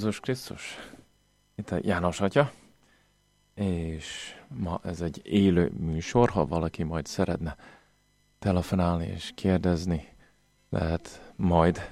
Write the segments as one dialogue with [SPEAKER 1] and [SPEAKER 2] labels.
[SPEAKER 1] Jézus Krisztus. Itt a János Atya, és ma ez egy élő műsor, ha valaki majd szeretne telefonálni és kérdezni, lehet majd.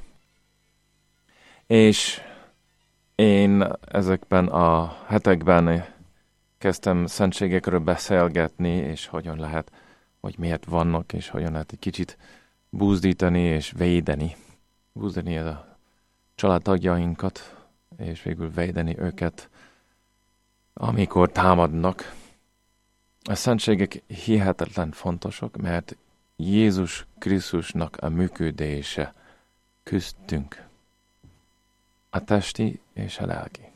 [SPEAKER 1] És én ezekben a hetekben kezdtem szentségekről beszélgetni, és hogyan lehet, hogy miért vannak, és hogyan lehet egy kicsit buzdítani és védeni. Buzdítani a családtagjainkat, és végül védeni őket, amikor támadnak. A szentségek hihetetlen fontosak, mert Jézus Krisztusnak a működése köztünk. A testi és a lelki.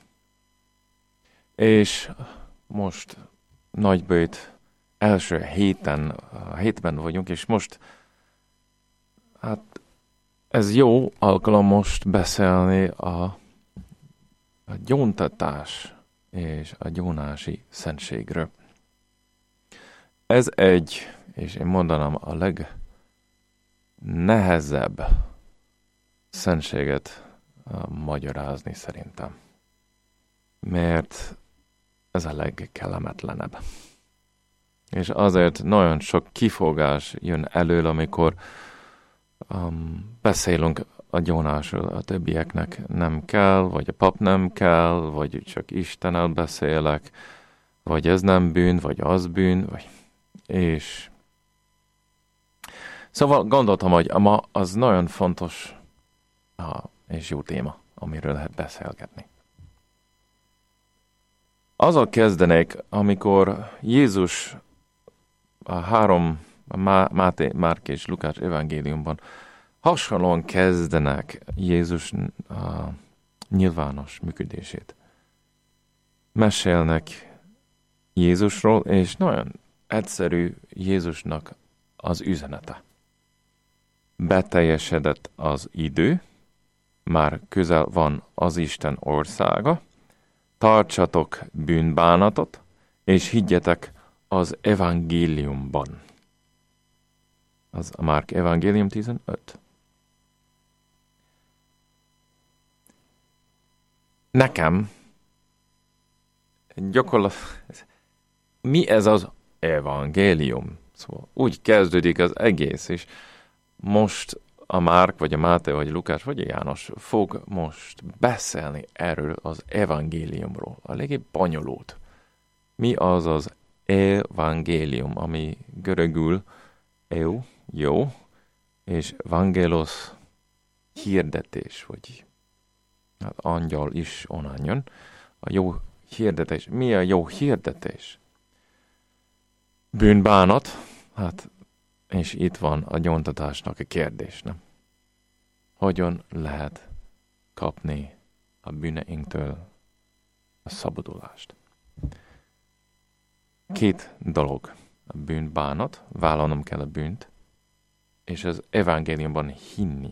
[SPEAKER 1] És most nagybőjt első hétben vagyunk, és most ez jó alkalom most beszélni a gyóntatás és a gyónási szentségről. Ez és én mondanám a legnehezebb szentséget magyarázni szerintem. Mert ez a legkellemetlenebb. És azért nagyon sok kifogás jön elő, amikor beszélünk a gyónásról. A többieknek nem kell, vagy a pap nem kell, vagy csak Istennel beszélek, vagy ez nem bűn, vagy az bűn, és szóval gondoltam, hogy ma az nagyon fontos és jó téma, amiről lehet beszélgetni. Azzal kezdenék, amikor Jézus Máté, Márk és Lukács evangéliumban hasonlóan kezdenek Jézus nyilvános működését. Mesélnek Jézusról, és nagyon egyszerű Jézusnak az üzenete. Beteljesedett az idő, már közel van az Isten országa, tartsatok bűnbánatot, és higgyetek az evangéliumban. Az a Márk evangélium 15. Nekem mi ez az evangélium? Szóval úgy kezdődik az egész, és most a Márk, vagy a Máté, vagy a Lukács, vagy a János fog most beszélni erről az evangéliumról. A legjobb bonyolult. Mi az az evangélium, ami görögül jó, és vangelos hirdetés, vagy angyal is onnan jön. A jó hirdetés. Mi a jó hirdetés? Bűnbánat, és itt van a gyóntatásnak a kérdés, nem? Hogyan lehet kapni a bűneinktől a szabadulást? Két dolog. A bűnbánat, vállalnom kell a bűnt, és az evangéliumban hinni.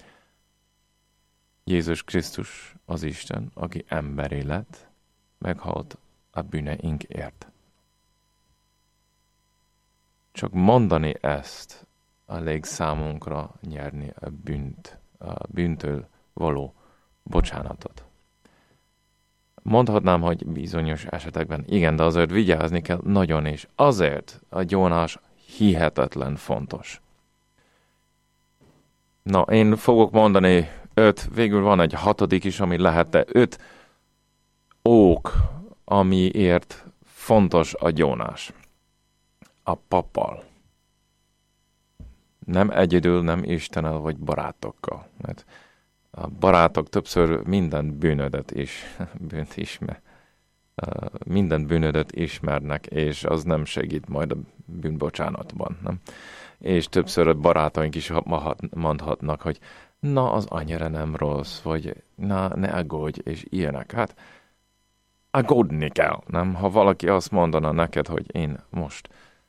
[SPEAKER 1] Jézus Krisztus az Isten, aki emberi lett, meghalt a bűneinkért. Csak mondani ezt elég számunkra nyerni a bűntől való bocsánatot. Mondhatnám, hogy bizonyos esetekben igen, de azért vigyázni kell nagyon, és azért a gyónás hihetetlen fontos. Na, én fogok mondani 5, végül van egy 6. is, ami lehet, de 5 ok, amiért fontos a gyónás. A pappal. Nem egyedül, nem Istennel vagy barátokkal. Mert a barátok többször minden bűnödet ismernek, és az nem segít majd a bűnbocsánatban. Nem? És többször a barátaink is mondhatnak, hogy na, az annyira nem rossz, vagy na, ne aggódj, és ilyenek. Aggódni kell, nem? Ha valaki azt mondana neked, hogy én most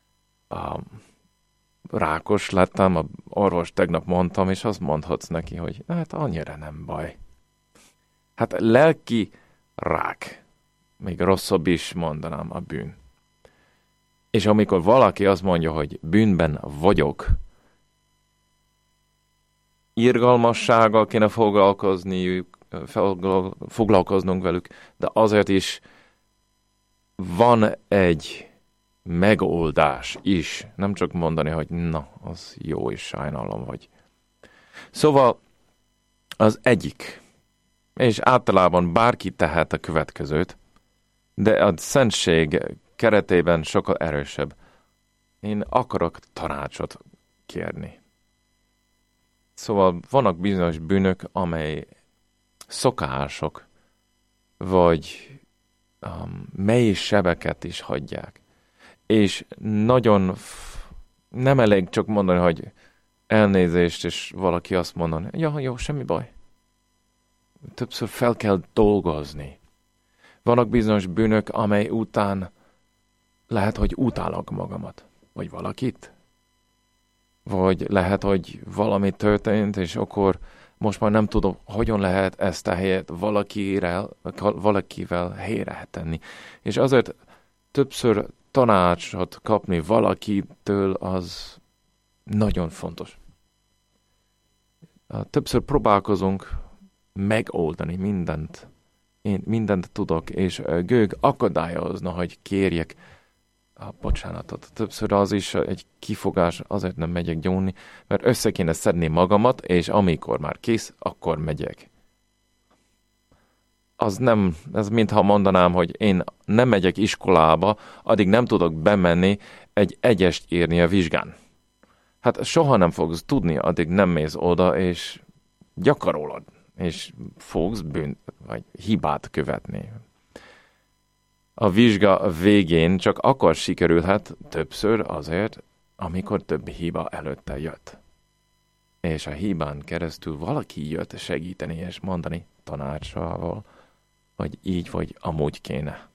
[SPEAKER 1] rákos lettem, a orvos tegnap mondtam, és azt mondhatsz neki, hogy annyira nem baj. Lelki rák, még rosszabb is mondanám a bűn. És amikor valaki azt mondja, hogy bűnben vagyok, irgalmassággal kéne foglalkozniuk, foglalkoznunk velük, de azért is van egy megoldás is. Nem csak mondani, hogy na, az jó és sajnálom vagy. Szóval az egyik, és általában bárki tehet a következőt, de a szentség keretében sokkal erősebb. Én akarok tanácsot kérni. Szóval vannak bizonyos bűnök, amely szokások, vagy mély sebeket is hagyják. És nagyon nem elég csak mondani, hogy elnézést, és valaki azt mondani, ja, jó, semmi baj. Többször fel kell dolgozni. Vannak bizonyos bűnök, amely után lehet, hogy utálok magamat, vagy valakit. Vagy lehet, hogy valami történt, és akkor most már nem tudom, hogyan lehet ezt a helyet valakivel helyre tenni. És azért többször tanácsot kapni valakitől az nagyon fontos. Többször próbálkozunk megoldani mindent. Én mindent tudok, és Gőg akadályozna, hogy kérjek a bocsánatot. Többször az is egy kifogás, azért nem megyek gyónni, mert össze kéne szedni magamat, és amikor már kész, akkor megyek. Az nem, ez mintha mondanám, hogy én nem megyek iskolába, addig nem tudok bemenni egy egyest írni a vizsgán. Hát soha nem fogsz tudni, addig nem mész oda, és gyakorolod, és fogsz vagy hibát követni. A vizsga végén csak akkor sikerülhet többször azért, amikor több hiba előtte jött. És a hibán keresztül valaki jött segíteni és mondani tanácsával, hogy így vagy amúgy kéne.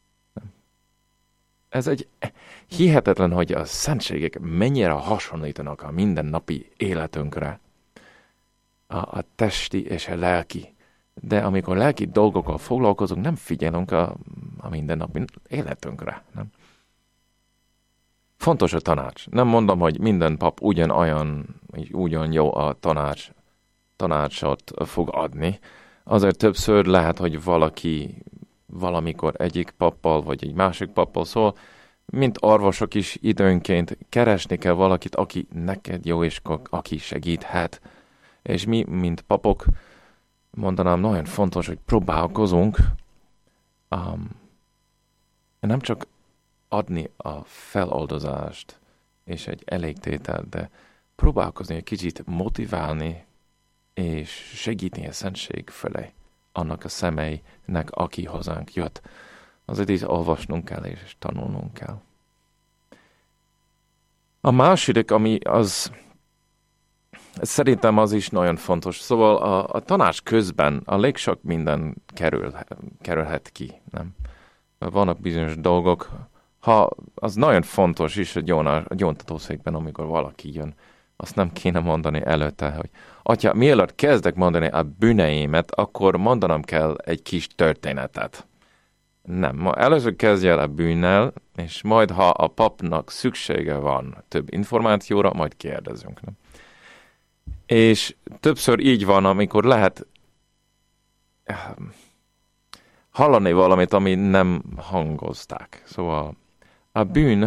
[SPEAKER 1] Ez egy hihetetlen, hogy a szentségek mennyire hasonlítanak a mindennapi életünkre. A testi és a lelki. De amikor lelki dolgokkal foglalkozunk, nem figyelünk a mindennapi életünkre. Nem? Fontos a tanács. Nem mondom, hogy minden pap ugyan jó a tanácsot fog adni. Azért többször lehet, hogy valaki valamikor egyik pappal, vagy egy másik pappal szól, mint orvosok is időnként keresni kell valakit, aki neked jó, és aki segíthet. És mi, mint papok, mondanám, nagyon fontos, hogy próbálkozunk nem csak adni a feloldozást és egy elégtételt, de próbálkozni egy kicsit motiválni és segíteni a szentség felé annak a személynek, aki hozzánk jött. Azért is olvasnunk kell és tanulnunk kell. A második, ami az szerintem az is nagyon fontos. Szóval a tanács közben a legsok minden kerülhet ki. Nem? Vannak bizonyos dolgok, ha az nagyon fontos is a gyóntatószékben, amikor valaki jön, azt nem kéne mondani előtte, hogy atya, mielőtt kezdek mondani a bűneimet, akkor mondanom kell egy kis történetet. Nem, ma először kezdj el a bűnnel, és majd, ha a papnak szüksége van több információra, majd kérdezünk. Nem? És többször így van, amikor lehet hallani valamit, ami nem hangozták. Szóval a bűn,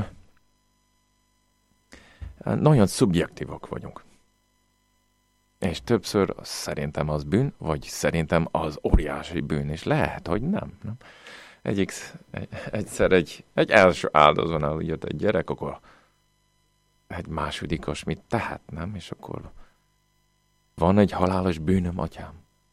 [SPEAKER 1] nagyon szubjektívak vagyunk. És többször szerintem az bűn, vagy szerintem az óriási bűn, és lehet, hogy nem. Egyszer egy első áldozónál jött egy gyerek, akkor egy másodikos mit tehet, nem? És akkor van egy halálos bűnöm, atyám.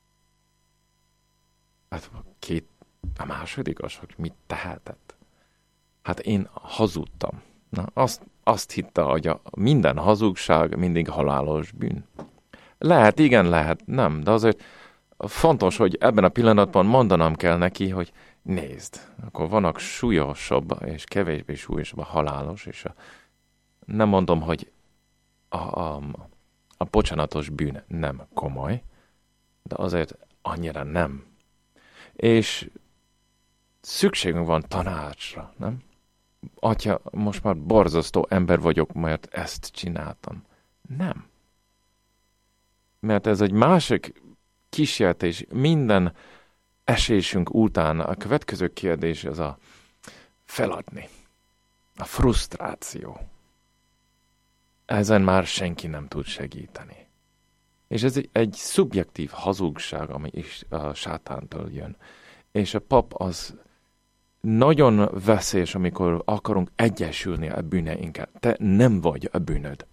[SPEAKER 1] Hát a másodikos, hogy mit tehetett? Hát én hazudtam. Na, azt hitte, hogy minden hazugság mindig halálos bűn. Lehet, igen, lehet, nem, de azért fontos, hogy ebben a pillanatban mondanom kell neki, hogy nézd, akkor vannak súlyosabb és kevésbé súlyosabb a halálos, és nem mondom, hogy a bocsánatos bűn nem komoly, de azért annyira nem. És szükségünk van tanácsra, nem? Atya, most már borzasztó ember vagyok, mert ezt csináltam. Nem. Mert ez egy másik kísértés, minden esésünk után a következő kérdés az a feladni. A frusztráció. Ezen már senki nem tud segíteni. És ez egy szubjektív hazugság, ami is a sátántól jön. És a pap az nagyon veszélyes, amikor akarunk egyesülni a bűneinkkel. Te nem vagy a bűnöd.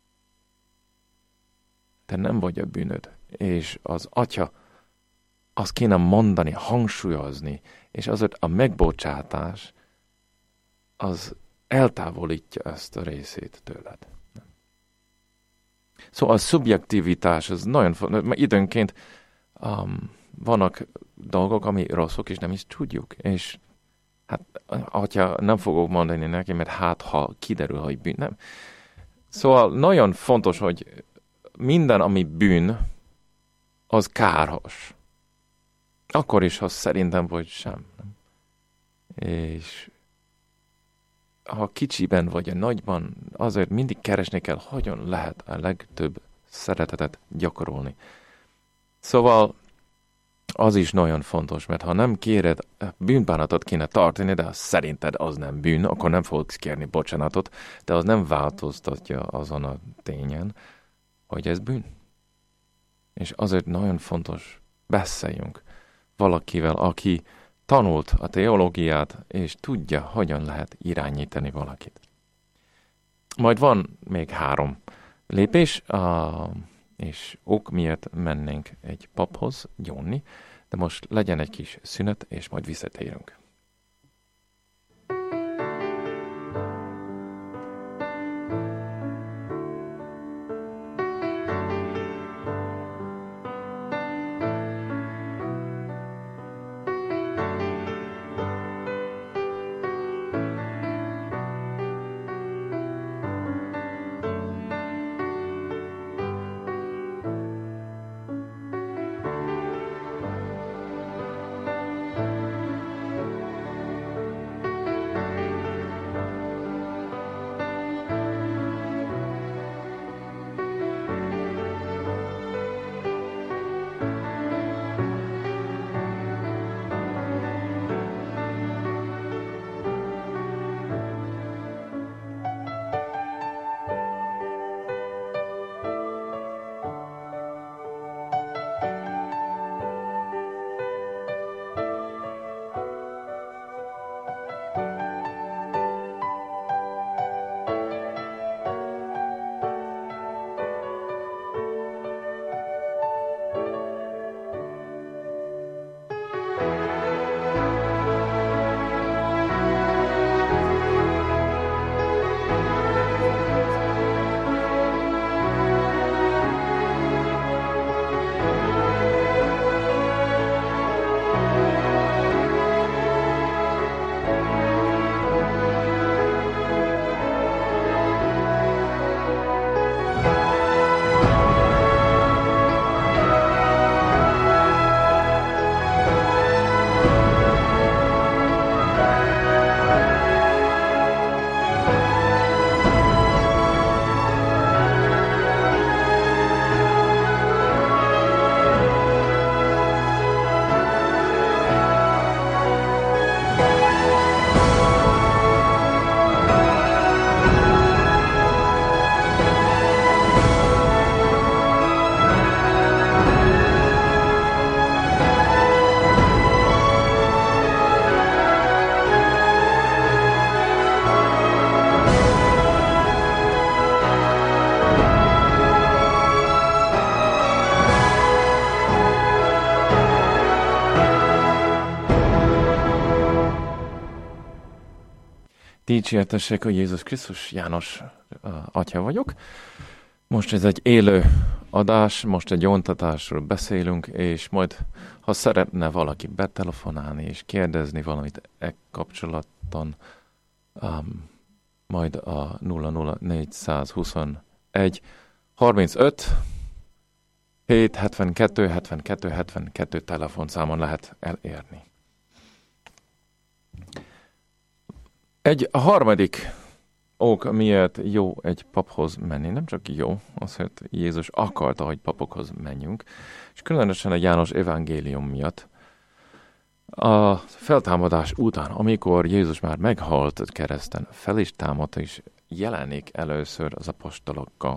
[SPEAKER 1] Te nem vagy a bűnöd. És az Atya azt kéne mondani, hangsúlyozni, és azért a megbocsátás az eltávolítja ezt a részét tőled. Szóval a szubjektivitás az nagyon fontos, mert időnként vannak dolgok, ami rosszok, és nem is tudjuk. És hát, Atya, nem fogok mondani neki, mert ha kiderül, hogy bűn, nem. Szóval nagyon fontos, hogy minden, ami bűn, az káros. Akkor is, ha szerintem vagy sem. És ha kicsiben vagy a nagyban, azért mindig keresni kell, hogyan lehet a legtöbb szeretetet gyakorolni. Szóval az is nagyon fontos, mert ha nem kéred, bűnbánatot kéne tartani, de szerinted az nem bűn, akkor nem fogsz kérni bocsánatot, de az nem változtatja azon a tényen, hogy ez bűn. És azért nagyon fontos, beszéljünk valakivel, aki tanult a teológiát, és tudja, hogyan lehet irányítani valakit. Majd van még 3 lépés, és ok miért mennénk egy paphoz gyónni, de most legyen egy kis szünet, és majd visszatérünk. Dicsértessék a Jézus Krisztus, János atya vagyok. Most ez egy élő adás, most egy gyóntatásról beszélünk, és majd, ha szeretne valaki betelefonálni és kérdezni valamit kapcsolaton, majd a 00421 35 772 72 72 telefonszámon lehet elérni. A harmadik ok, miért jó egy paphoz menni. Nem csak jó, azért Jézus akarta, hogy papokhoz menjünk, és különösen a János evangélium miatt. A feltámadás után, amikor Jézus már meghalt kereszten, fel is támadt, és jelenik először az apostolokkal.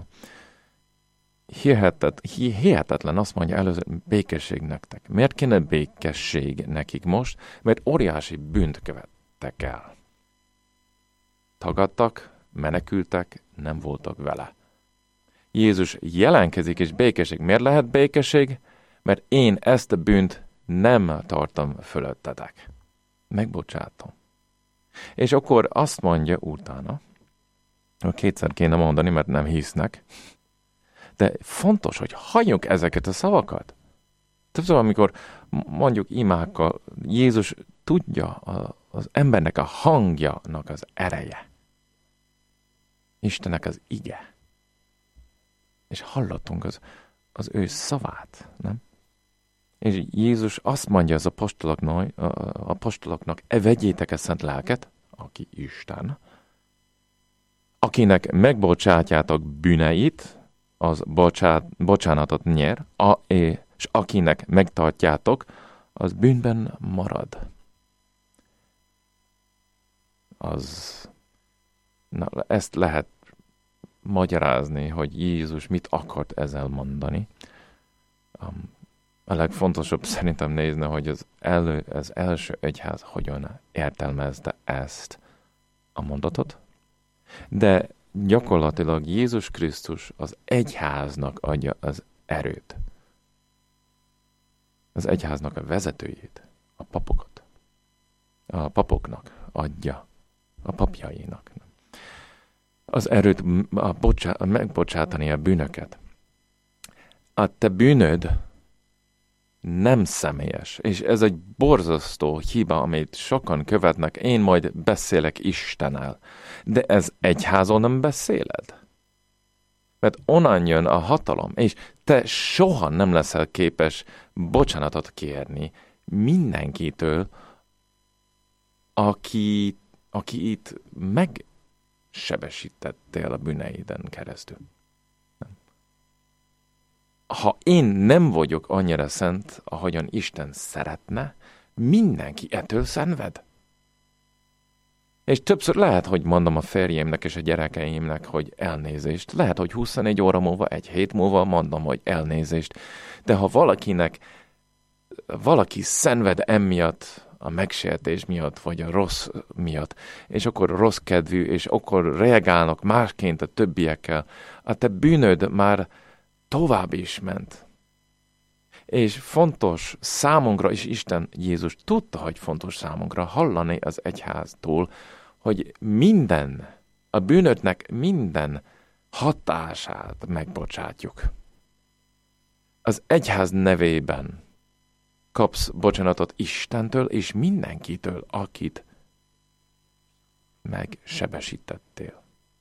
[SPEAKER 1] Hihetetlen, azt mondja először, békesség nektek. Miért kéne békesség nekik most? Mert óriási bűnt követtek el. Tagadtak, menekültek, nem voltak vele. Jézus jelenkezik, és békesség. Miért lehet békesség? Mert én ezt a bűnt nem tartom fölöttetek. Megbocsátom. És akkor azt mondja utána, kétszer kéne mondani, mert nem hisznek, de fontos, hogy halljunk ezeket a szavakat. Többször, amikor mondjuk imákkal, Jézus tudja az embernek a hangjának az ereje. Istennek az ige. És hallottunk az ő szavát, nem? És Jézus azt mondja az apostoloknak, vegyétek a szent lelket, aki Isten, akinek megbocsátjátok bűneit, az bocsánatot nyer, és akinek megtartjátok, az bűnben marad. Ezt lehet magyarázni, hogy Jézus mit akart ezzel mondani. A legfontosabb szerintem nézni, hogy az első egyház hogyan értelmezte ezt a mondatot, de gyakorlatilag Jézus Krisztus az egyháznak adja az erőt. Az egyháznak a vezetőjét, a papokat. A papoknak adja, a papjainak. Az erőt megbocsátani a bűnöket. A te bűnöd nem személyes, és ez egy borzasztó hiba, amit sokan követnek. Én majd beszélek Istennel, de ez egyházon nem beszéled. Mert onnan jön a hatalom, és te soha nem leszel képes bocsánatot kérni mindenkitől, aki itt megsebesítettél a bűneiden keresztül. Ha én nem vagyok annyira szent, ahogyan Isten szeretne, mindenki ettől szenved. És többször lehet, hogy mondom a férjémnek és a gyerekeimnek, hogy elnézést. Lehet, hogy 24 óra múlva, egy hét múlva mondom, hogy elnézést. De ha valaki szenved emiatt, a megsértés miatt, vagy a rossz miatt, és akkor rossz kedvű, és akkor reagálnak másként a többiekkel, a te bűnöd már tovább is ment. És fontos számunkra, és Isten Jézus tudta, hogy fontos számunkra hallani az egyháztól, hogy a bűnödnek minden hatását megbocsátjuk. Az egyház nevében kapsz bocsánatot Istentől és mindenkitől, akit megsebesítettél.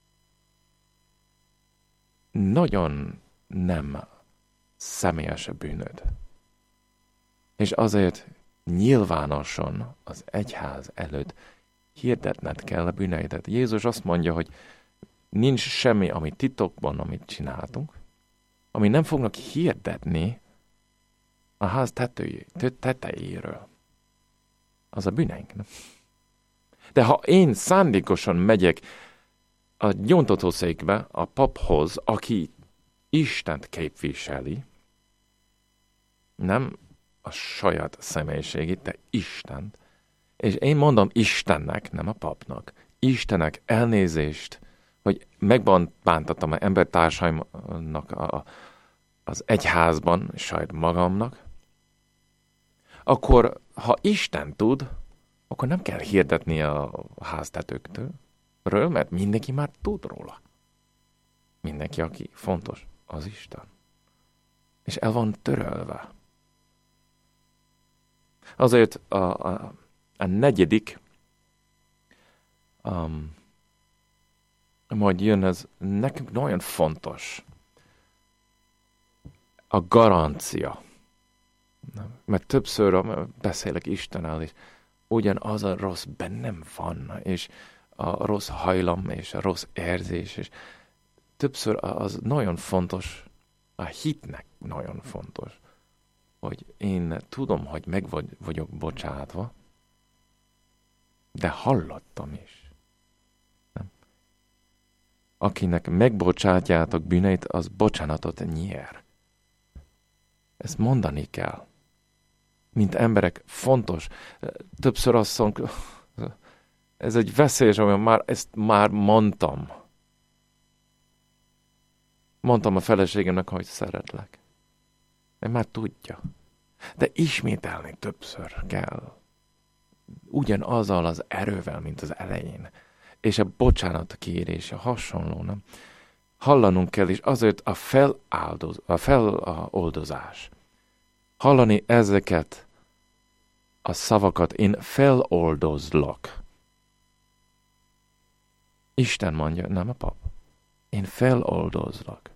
[SPEAKER 1] Nagyon nem személyes a bűnöd. És azért nyilvánosan az egyház előtt hirdetned kell a bűneidet. Jézus azt mondja, hogy nincs semmi, ami titokban, amit csináltunk, ami nem fognak hirdetni a ház tetejéről. Az a bűneink, nem? De ha én szándékosan megyek a gyóntatószékbe, a paphoz, aki Istent képviseli, nem a saját személyiségét, de Istent, és én mondom Istennek, nem a papnak, Istennek elnézést, hogy megbántottam az embertársaimnak az egyházban, saját magamnak, akkor, ha Isten tud, akkor nem kell hirdetni a háztetőktől, mert mindenki már tud róla. Mindenki, aki fontos, az Isten. És el van törölve. Azért a negyedik, majd jön, ez nekünk nagyon fontos. A garancia. Mert többször beszélek Istennel, és ugyanaz a rossz bennem van, és a rossz hajlam és a rossz érzés, és többször az nagyon fontos, a hitnek nagyon fontos, hogy én tudom, hogy vagyok bocsátva, de hallottam is. Nem? Akinek megbocsátjátok bűneit, az bocsánatot nyer. Ezt mondani kell. Mint emberek fontos. Többször azt mondjuk, ez egy veszélyes, hogy ezt már mondtam. Mondtam a feleségemnek, hogy szeretlek. Ő már tudja. De ismételni többször kell. Ugyanazzal az erővel, mint az elején. És a bocsánat kérése hasonló, nem? Hallanunk kell, és azért a feloldozás. Hallani ezeket a szavakat, én feloldozlak. Isten mondja, nem a pap. Én feloldozlak.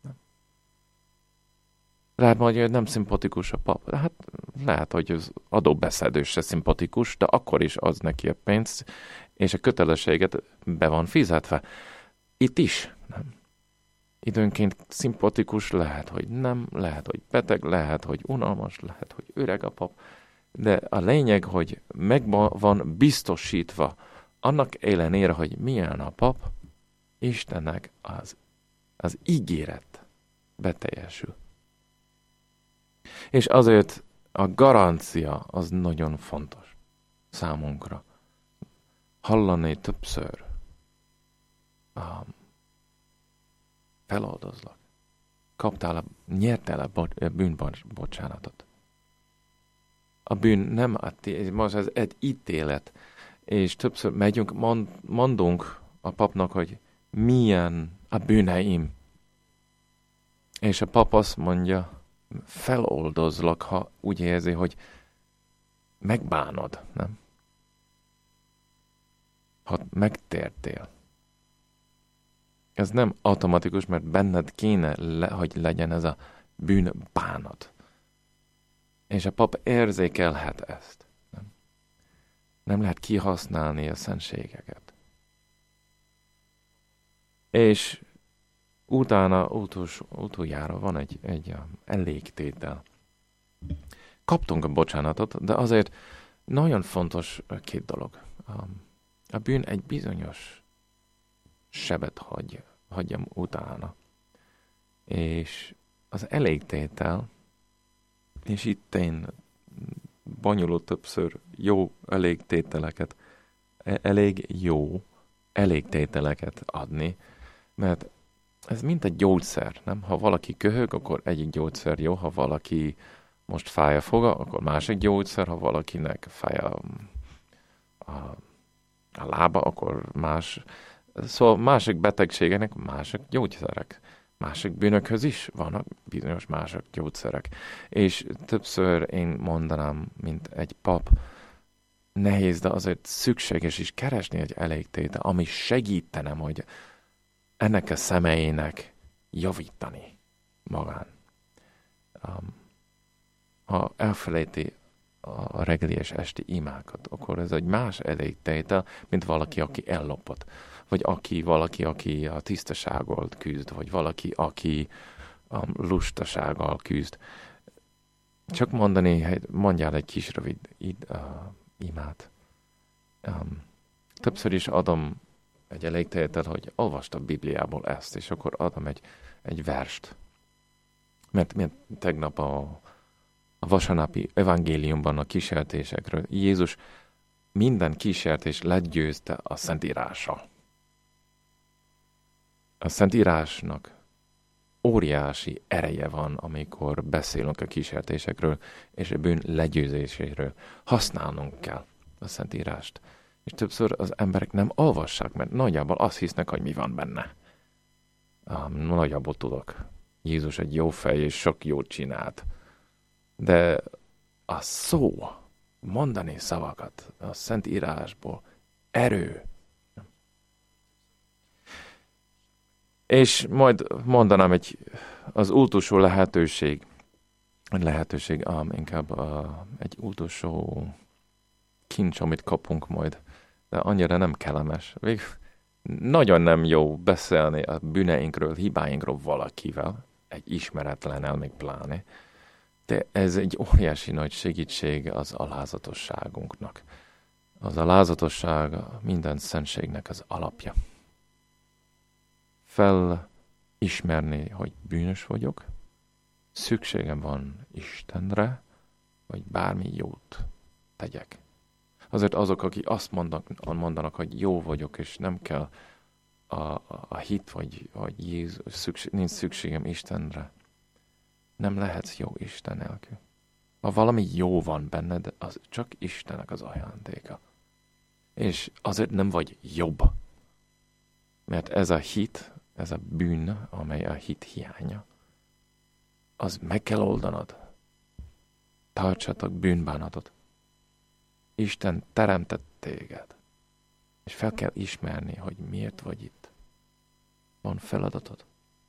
[SPEAKER 1] Lehet mondja, hogy nem szimpatikus a pap. Hát lehet, hogy az adóbeszedő se szimpatikus, de akkor is az neki a pénzt, és a kötelességet be van fizetve. Itt is, nem? Időnként szimpatikus, lehet, hogy nem, lehet, hogy beteg, lehet, hogy unalmas, lehet, hogy öreg a pap, de a lényeg, hogy meg van biztosítva annak ellenére, hogy milyen a pap, Istennek az ígéret beteljesül. És azért a garancia az nagyon fontos számunkra. Hallani többször. Feloldozlak. Nyertél a bűnbocsánatot. A bűn nem most ez egy ítélet, és többször mondunk a papnak, hogy milyen a bűneim. És a pap azt mondja, feloldozlak, ha úgy érzi, hogy megbánod, nem? Ha megtértél. Ez nem automatikus, mert benned kéne, hogy legyen ez a bűnbánat. És a pap érzékelhet ezt. Nem lehet kihasználni a szentségeket. És utána, utoljára van egy elégtétel. Kaptunk a bocsánatot, de azért nagyon fontos két dolog. A bűn egy bizonyos sebet hagyjam utána. És az elégtétel, és itt én bonyolult többször jó elégtételeket adni, mert ez mint egy gyógyszer, nem? Ha valaki köhög, akkor egyik gyógyszer jó, ha valaki most fáj a foga, akkor másik gyógyszer, ha valakinek fáj a lába, akkor más. Szóval másik betegségeknek másik gyógyszerek. Másik bűnökhöz is vannak bizonyos mások gyógyszerek. És többször én mondanám, mint egy pap, nehéz, de azért szükséges is keresni egy elégtétel, ami segítene, hogy ennek a személyének javítani magán. Ha elfelejti a reggeli és esti imákat, akkor ez egy más elégtétel, mint valaki, aki ellopott. Vagy valaki, aki a tisztasággal küzd, vagy valaki, aki lustasággal küzd. Csak mondjál egy kis rövid imát. Többször is adom egy elégtételt, hogy olvasd a Bibliából ezt, és akkor adom egy verst. Mert tegnap a vasárnapi evangéliumban a kísértésekről Jézus minden kísértés legyőzte a Szentírással. A Szentírásnak óriási ereje van, amikor beszélünk a kísértésekről és a bűn legyőzéséről. Használnunk kell a Szentírást. És többször az emberek nem olvassák, mert nagyjából azt hisznek, hogy mi van benne. Nagyjából tudok. Jézus egy jó fej, és sok jót csinált. De a szó, mondani szavakat a Szentírásból, erő. És majd mondanám az utolsó lehetőség, inkább egy utolsó kincs, amit kapunk majd de annyira nem kellemes. Nagyon nem jó beszélni a bűneinkről, hibáinkról valakivel, egy ismeretlennel még pláne, de ez egy óriási nagy segítség az alázatosságunknak. Az alázatosság minden szentségnek az alapja. Felismerni, hogy bűnös vagyok, szükségem van Istenre, hogy bármi jót tegyek. Azért azok, akik azt mondanak, hogy jó vagyok, és nem kell a hit, vagy Jézus, nincs szükségem Istenre. Nem lehetsz jó Isten nélkül. Ha valami jó van benned, az csak Istennek az ajándéka. És azért nem vagy jobb. Mert ez a hit, ez a bűn, amely a hit hiánya, az meg kell oldanod. Tartsatok bűnbánatot. Isten teremtett téged. És fel kell ismerni, hogy miért vagy itt. Van feladatod.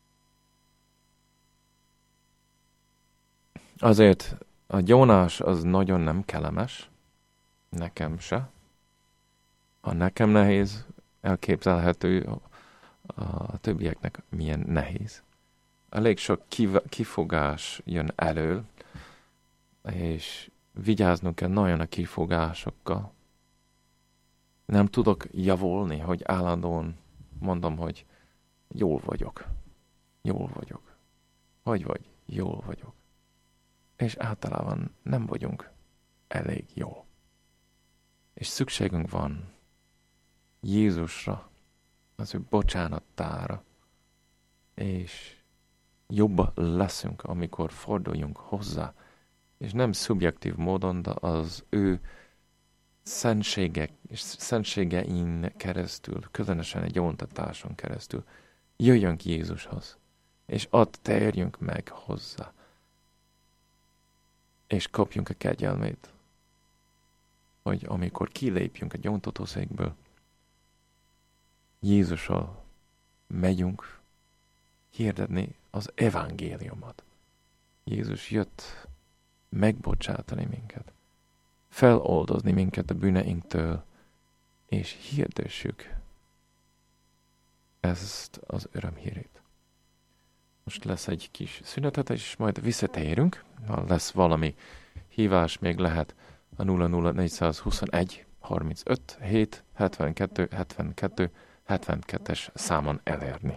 [SPEAKER 1] Azért a gyónás az nagyon nem kellemes. Nekem se. Ha nekem nehéz, elképzelhető a többieknek milyen nehéz. Elég sok kifogás jön elő, és vigyáznunk kell nagyon a kifogásokkal. Nem tudok javulni, hogy állandóan mondom, hogy jól vagyok. Jól vagyok. Hogy vagy? Jól vagyok. És általában nem vagyunk elég jól. És szükségünk van Jézusra, az ő bocsánattára, és jobb leszünk, amikor forduljunk hozzá, és nem szubjektív módon, de az ő szentségein keresztül, különösen egy gyóntatáson keresztül jöjjünk Jézushoz, és ott térjünk meg hozzá, és kapjunk a kegyelmét, hogy amikor kilépjünk a gyóntatószékből, Jézussal megyünk hirdetni az evangéliumot. Jézus jött megbocsátani minket, feloldozni minket a bűneinktől, és hirdessük ezt az örömhírét. Most lesz egy kis szünetet, és majd visszatérünk. Ha lesz valami hívás, még lehet a 00421 35 7 72 72 72-es számon elérni.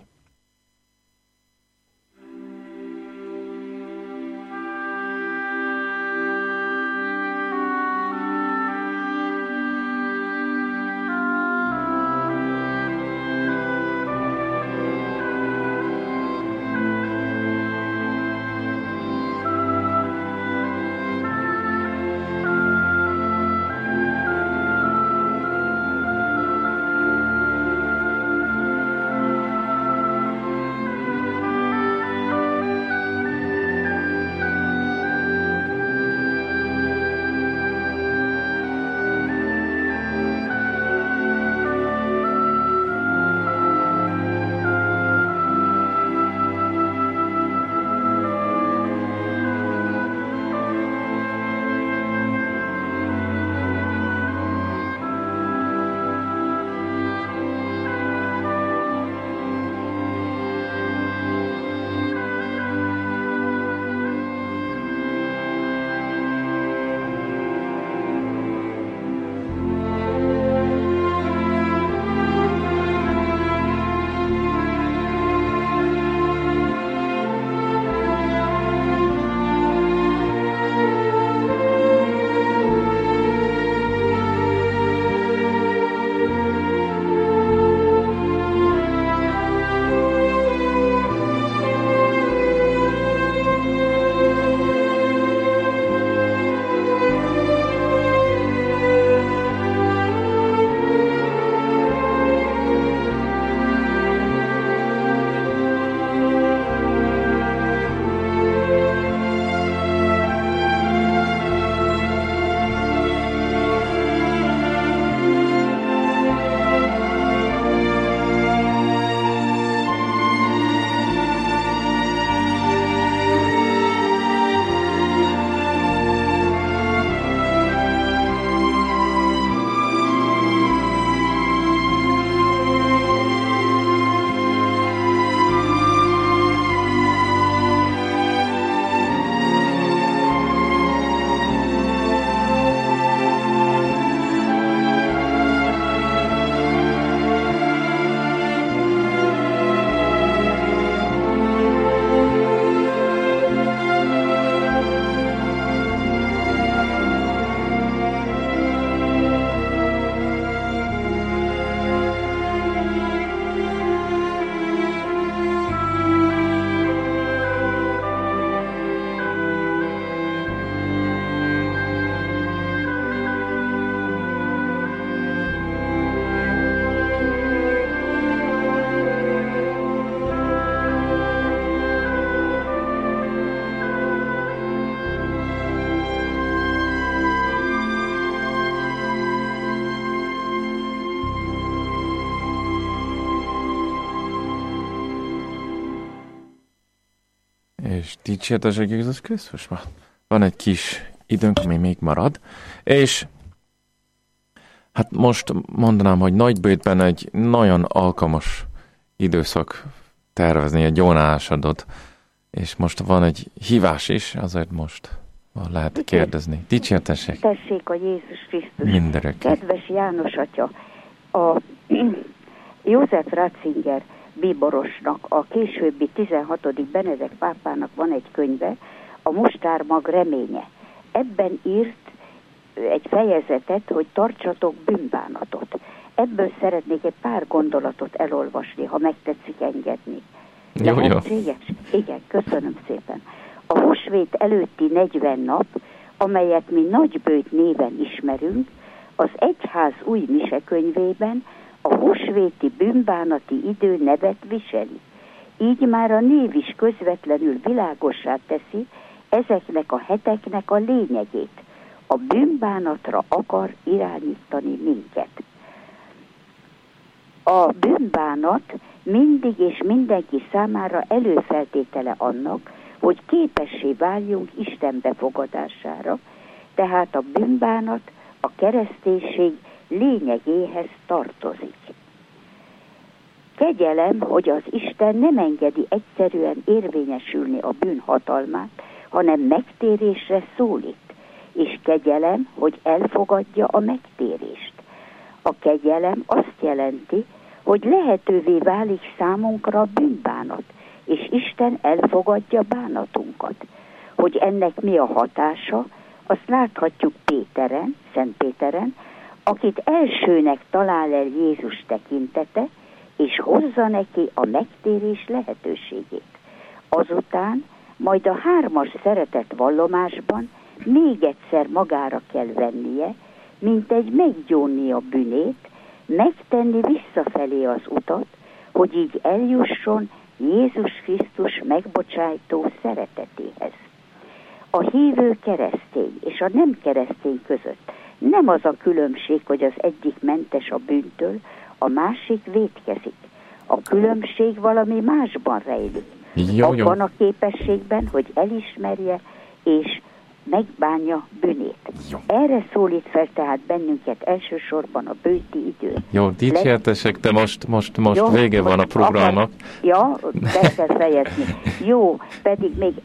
[SPEAKER 1] És dicsértessék Jézus Krisztus. Van egy kis időnk, ami még marad, és hát most mondanám, hogy Nagybőjtben egy nagyon alkalmas időszak tervezni egy gyónásodot, és most van egy hívás is, azért most lehet kérdezni. Dicsértessék!
[SPEAKER 2] Tessék a Jézus Krisztus!
[SPEAKER 1] Mindenek.
[SPEAKER 2] Kedves János atya, a József Ratzinger bíborosnak, a későbbi 16. Benedek pápának van egy könyve, a Mustármag reménye. Ebben írt egy fejezetet, hogy tartsatok bűnbánatot. Ebből szeretnék egy pár gondolatot elolvasni, ha megtetszik engedni.
[SPEAKER 1] Jó.
[SPEAKER 2] Igen, köszönöm szépen. A húsvét előtti 40 nap, amelyet mi Nagybőjt néven ismerünk, az egyház új misekönyvében a húsvéti bűnbánati idő nevet viseli. Így már a név is közvetlenül világossá teszi ezeknek a heteknek a lényegét. A bűnbánatra akar irányítani minket. A bűnbánat mindig és mindenki számára előfeltétele annak, hogy képessé váljunk Isten befogadására, tehát a bűnbánat a kereszténység lényegéhez tartozik. Kegyelem, hogy az Isten nem engedi egyszerűen érvényesülni a bűn hatalmát, hanem megtérésre szólít, és kegyelem, hogy elfogadja a megtérést. A kegyelem azt jelenti, hogy lehetővé válik számunkra a bűnbánat, és Isten elfogadja bánatunkat. Hogy ennek mi a hatása, azt láthatjuk Péteren, Szent Péteren, akit elsőnek talál el Jézus tekintete, és hozza neki a megtérés lehetőségét. Azután majd a 3. szeretet vallomásban még egyszer magára kell vennie, mint egy meggyónni a bűnét, megtenni visszafelé az utat, hogy így eljusson Jézus Krisztus megbocsájtó szeretetéhez. A hívő keresztény és a nem keresztény között nem az a különbség, hogy az egyik mentes a bűntől, a másik vétkezik. A különbség valami másban rejlik. Abban a képességben, hogy elismerje és megbánja bűnét.
[SPEAKER 1] Jó.
[SPEAKER 2] Erre szólít fel tehát bennünket elsősorban a bőti idő.
[SPEAKER 1] Jó, dicsértesek, de most jó, vége van a programnak.
[SPEAKER 2] Be kell fejezni. Jó, pedig még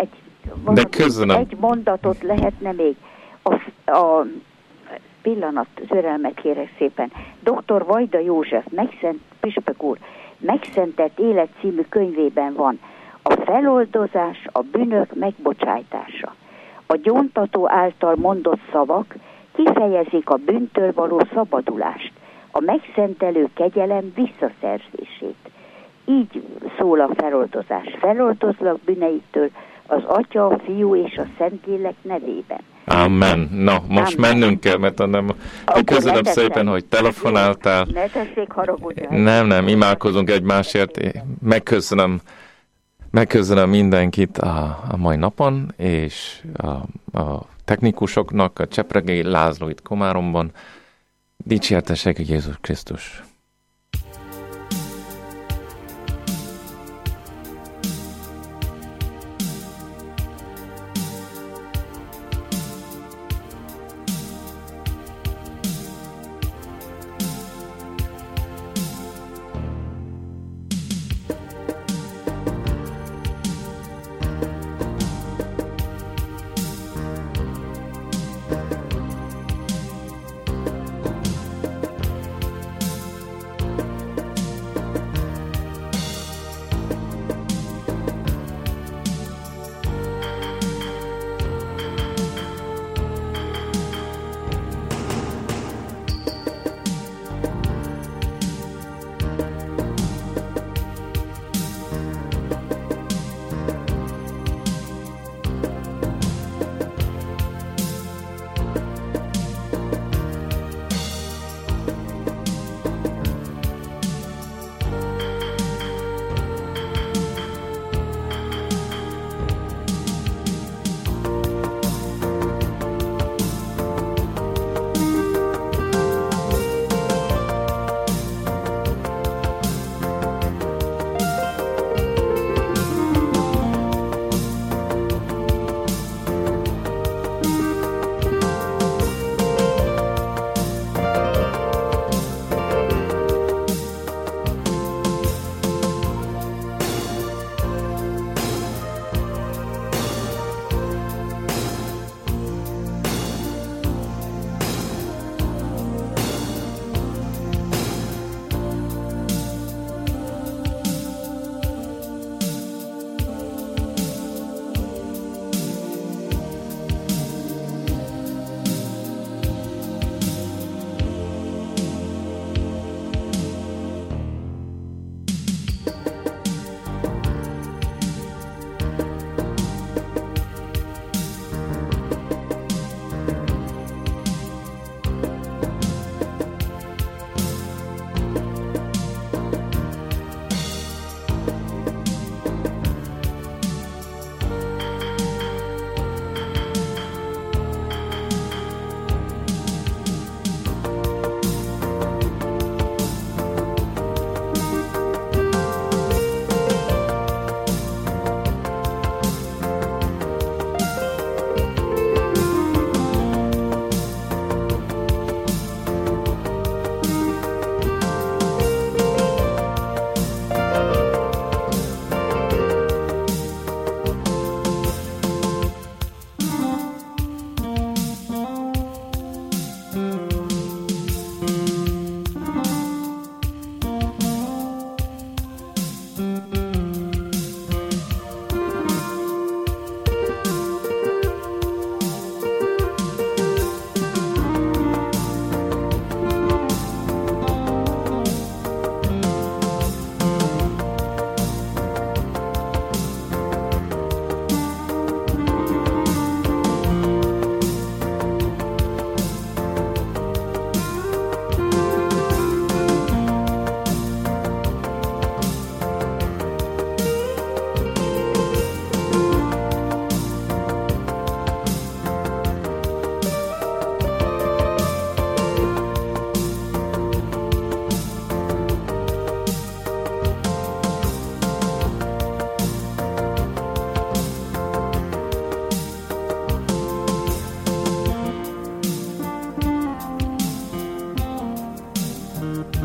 [SPEAKER 2] egy mondatot lehetne még. A pillanat, türelmet kérek szépen. Dr. Vajda József, püspök úr, Megszentelt Élet című könyvében van a feloldozás, a bűnök megbocsájtása. A gyóntató által mondott szavak kifejezik a bűntől való szabadulást, a megszentelő kegyelem visszaszerzését. Így szól a feloldozás. Feloldozlak bűneitől az Atya, a Fiú és a Szentlélek nevében.
[SPEAKER 1] Amen. Na, most mennünk kell, mert nem... Köszönöm szépen, hogy telefonáltál.
[SPEAKER 2] Ne tessék haragudni.
[SPEAKER 1] Nem, imádkozunk egymásért. Megköszönöm mindenkit a mai napon, és a technikusoknak, a Csepregei László itt Komáromban. Dicsértessék Jézus Krisztus!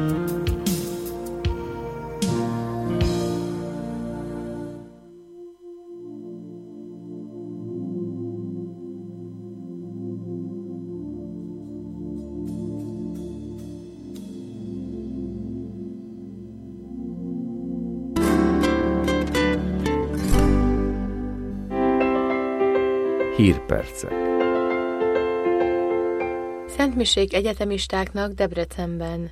[SPEAKER 3] Hírpercek.
[SPEAKER 4] Szentmisék egyetemistáknak Debrecenben.